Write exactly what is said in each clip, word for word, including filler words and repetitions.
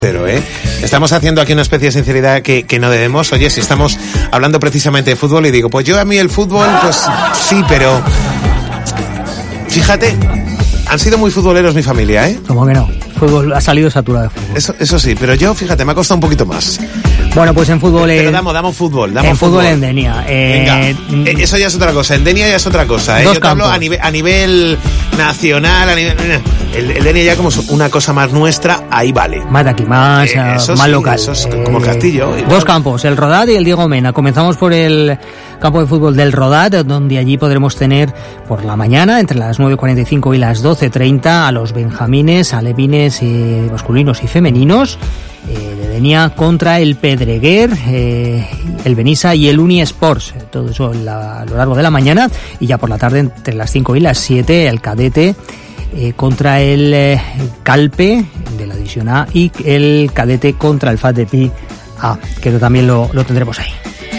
Pero, ¿eh? Estamos haciendo aquí una especie de sinceridad que, que no debemos. Oye, si estamos hablando precisamente de fútbol y digo, pues yo a mí el fútbol, pues sí, pero fíjate, han sido muy futboleros mi familia, ¿eh? ¿Cómo que no? Fútbol ha salido saturado de fútbol. Eso, eso sí, pero yo, fíjate, me ha costado un poquito más. Bueno, pues en fútbol... Pero en... damos, damos fútbol, damos en fútbol. fútbol en Denia. Eh... Venga, eh, eso ya es otra cosa. En Denia ya es otra cosa, ¿eh? Dos Yo te hablo campos. a nivel, a nivel nacional, a nivel... El, el Denia ya como una cosa más nuestra, ahí vale. Más de aquí, más, Eh, eso más sí, local. eso es como el Castillo. Igual. Dos campos, el Rodat y el Diego Mena. Comenzamos por el campo de fútbol del Rodat, donde allí podremos tener por la mañana, entre las nueve cuarenta y cinco y las doce treinta, a los benjamines, alevines eh, masculinos y femeninos eh, de Denia contra el Pedreguer, eh, el Benissa y el Uni Sports. Todo eso la, a lo largo de la mañana, y ya por la tarde, entre las cinco y las siete, el cadete Eh, contra el eh, Calpe de la División A y el cadete contra el F A D de Pi A, que también lo, lo tendremos ahí.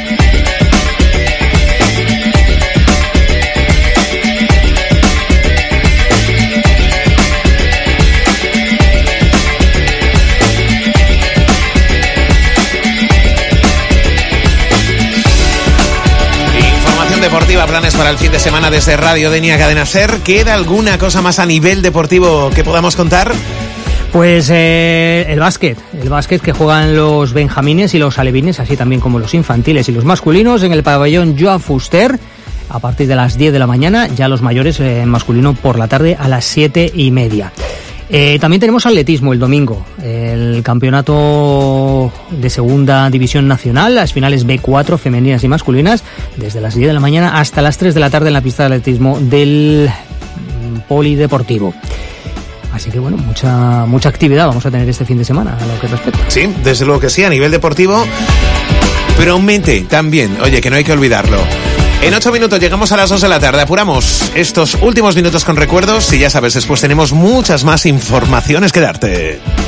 Deportiva, planes para el fin de semana desde Radio Denia Cadena Ser. ¿Queda alguna cosa más a nivel deportivo que podamos contar? Pues eh, el básquet, el básquet que juegan los benjamines y los alevines, así también como los infantiles y los masculinos, en el pabellón Joan Fuster a partir de las diez de la mañana, ya los mayores en eh, masculino por la tarde a las siete y media. Eh, también tenemos atletismo el domingo, el campeonato de segunda división nacional, las finales B cuatro femeninas y masculinas, desde las diez de la mañana hasta las tres de la tarde en la pista de atletismo del Polideportivo. Así que bueno, mucha mucha actividad vamos a tener este fin de semana a lo que respecta. Sí, desde luego que sí, a nivel deportivo, pero aumente también, oye, que no hay que olvidarlo. En ocho minutos llegamos a las dos de la tarde, apuramos estos últimos minutos con recuerdos y ya sabes, después tenemos muchas más informaciones que darte.